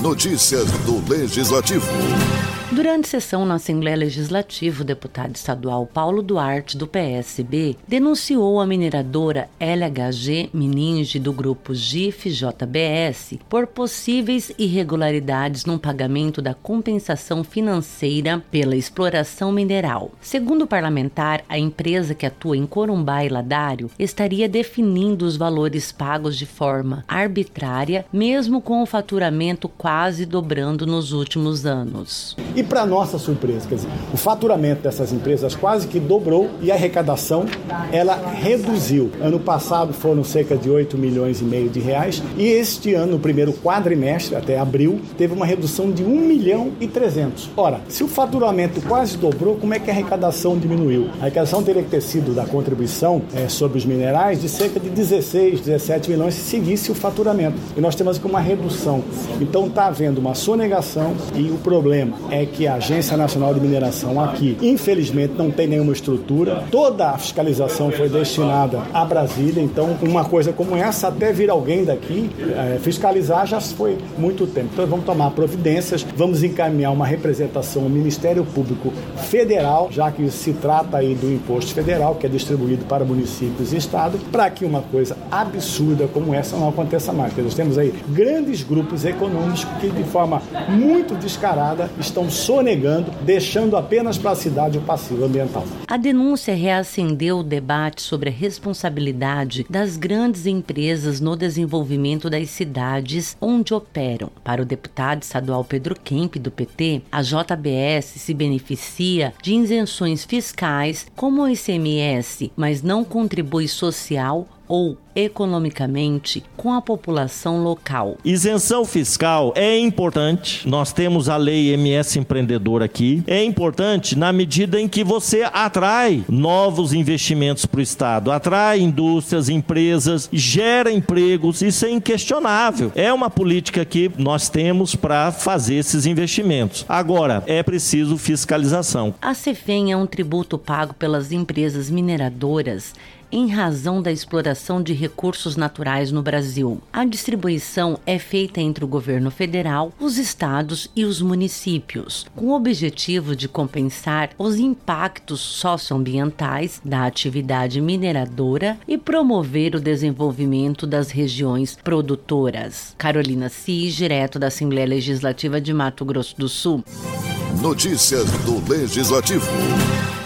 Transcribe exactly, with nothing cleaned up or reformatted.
Notícias do Legislativo. Durante sessão na Assembleia Legislativa, o deputado estadual Paulo Duarte, do P S B, denunciou a mineradora L H G Mininge do grupo G I F J B S por possíveis irregularidades no pagamento da compensação financeira pela exploração mineral. Segundo o parlamentar, a empresa que atua em Corumbá e Ladário estaria definindo os valores pagos de forma arbitrária, mesmo com o faturamento quase dobrando nos últimos anos. E para nossa surpresa, quer dizer, o faturamento dessas empresas quase que dobrou e a arrecadação, ela reduziu. Ano passado foram cerca de oito milhões e meio de reais e este ano, no primeiro quadrimestre, até abril, teve uma redução de um milhão e trezentos. Ora, se o faturamento quase dobrou, como é que a arrecadação diminuiu? A arrecadação teria que ter sido da contribuição é, sobre os minerais de cerca de dezesseis, dezessete milhões se seguisse o faturamento. E nós temos aqui uma redução. Então está havendo uma sonegação e o problema é que a Agência Nacional de Mineração aqui, infelizmente, não tem nenhuma estrutura. Toda a fiscalização foi destinada a Brasília, então uma coisa como essa, até vir alguém daqui é, fiscalizar, já foi muito tempo. Então vamos tomar providências, vamos encaminhar uma representação ao Ministério Público Federal, já que se trata aí do imposto federal, que é distribuído para municípios e estados, para que uma coisa absurda como essa não aconteça mais. Porque nós temos aí grandes grupos econômicos que, de forma muito descarada, estão sonegando, deixando apenas para a cidade o passivo ambiental. A denúncia reacendeu o debate sobre a responsabilidade das grandes empresas no desenvolvimento das cidades onde operam. Para o deputado estadual Pedro Kemp, do P T, a J B S se beneficia de isenções fiscais como o I C M S, mas não contribui social ou economicamente com a população local. Isenção fiscal é importante, nós temos a lei M S Empreendedor aqui, é importante na medida em que você atrai novos investimentos para o Estado, atrai indústrias, empresas, gera empregos, isso é inquestionável. É uma política que nós temos para fazer esses investimentos. Agora, é preciso fiscalização. A CEFEM é um tributo pago pelas empresas mineradoras em razão da exploração de recursos naturais no Brasil. A distribuição é feita entre o governo federal, os estados e os municípios, com o objetivo de compensar os impactos socioambientais da atividade mineradora e promover o desenvolvimento das regiões produtoras. Carolina Cis, direto da Assembleia Legislativa de Mato Grosso do Sul. Notícias do Legislativo.